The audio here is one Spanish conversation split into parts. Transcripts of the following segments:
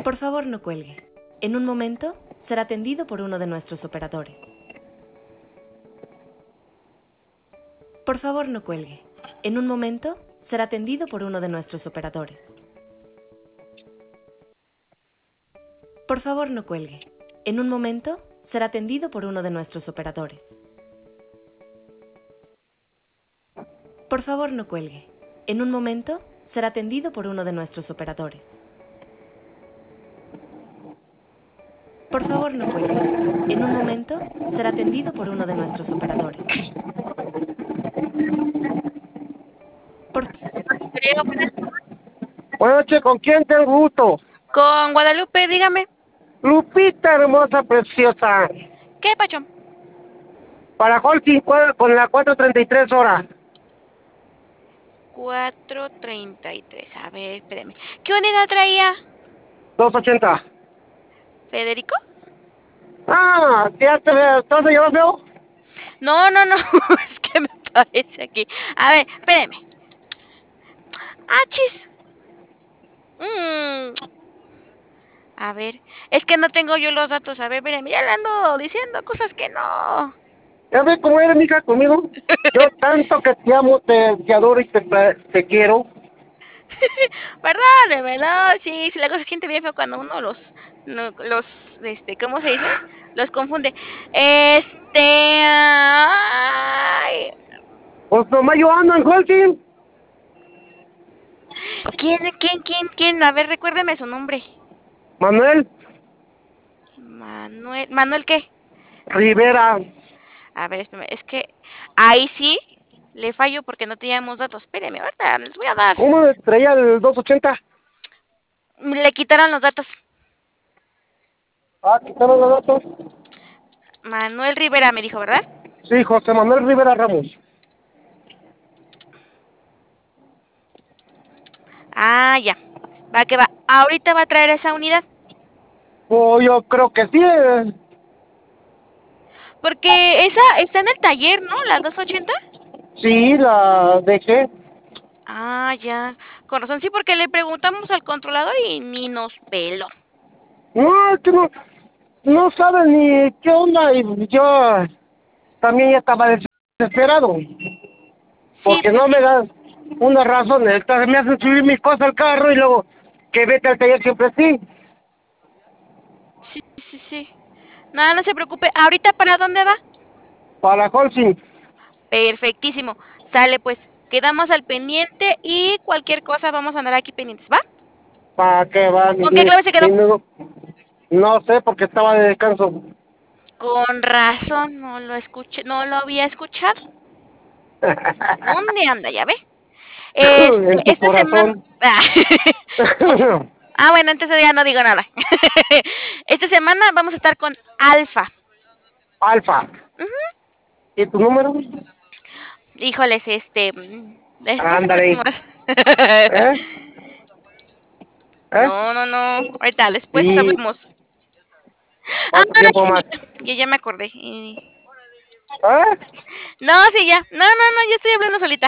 Por favor, no cuelgue. En un momento será atendido por uno de nuestros operadores. Por favor, no cuelgue. En un momento será atendido por uno de nuestros operadores. Por favor, no cuelgue. En un momento será atendido por uno de nuestros operadores. Por favor, no cuelgue. En un momento será atendido por uno de nuestros operadores. Por favor, no cuelgue. En un momento será atendido por uno de nuestros operadores. Por Buenas noches, ¿con quién te gusto? Con Guadalupe, dígame. Lupita, hermosa, preciosa. ¿Qué, Pacho? Para Holcim con la 4:33 horas. 4:33. A ver, espérame. ¿Qué unidad traía? 280. ¿Federico? Ah, ¿ya te vas a llevar feo? No. Es que me parece aquí. A ver, espérame. Chis. A ver, es que no tengo yo los datos. A ver, espérame, ya le ando diciendo cosas que no. Ya ves cómo eres, mija, conmigo. Yo tanto que te amo, te adoro y te quiero. Perdóneme, no, sí, la cosa siente bien feo cuando uno ¿cómo se dice? Los confunde. Ay. Pues nomás yo ando en Holcim. ¿Quién? A ver, recuérdeme su nombre. Manuel ¿Manuel qué? Rivera. A ver, espérame, es que ahí sí le fallo porque no teníamos datos. Espéreme, ahorita les voy a dar. ¿Cómo le traía el 280? Le quitaron los datos. Quitaron los datos. Manuel Rivera me dijo, ¿verdad? Sí, José Manuel Rivera Ramos. Ya. Va que va. Ahorita va a traer esa unidad. Oh, yo creo que sí. Porque esa está en el taller, ¿no? La 280. Sí, la dejé. Ya. Con razón, sí, porque le preguntamos al controlador y ni nos peló. No, es que no sabes ni qué onda. Y yo también ya estaba desesperado. Sí, Porque pues no sí. me das una razón. Entonces me hacen subir mis cosas al carro y luego que vete al taller siempre sí. Sí. Nada, no se preocupe. ¿Ahorita para dónde va? Para Holcim. Perfectísimo. Sale pues. Quedamos al pendiente y cualquier cosa vamos a andar aquí pendientes, ¿va? ¿Para qué va? ¿Con qué clave se quedó? No sé, porque estaba de descanso. Con razón, no lo escuché, no lo había escuchado. ¿Dónde anda? Ya ve. En tu Esta semana. corazón. Bueno, entonces ya no digo nada. Esta semana vamos a estar con Alfa. Alfa. ¿Y tu número? Híjoles, después se lo Ándale. decimos. ¿Eh? ¿Eh? No. Ahorita, después se lo ¿Y vemos. cuánto tiempo más? Ya me acordé. ¿Eh? No, sí, ya. No, yo estoy hablando solita.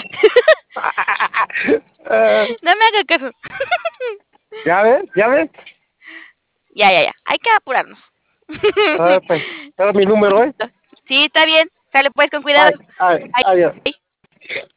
No me haga caso. ¿Ya ves? ¿Ya ves? Ya. Hay que apurarnos. Pues, era mi número, ¿eh? Sí, está bien. Sale pues con cuidado. Bye. Bye. Adiós.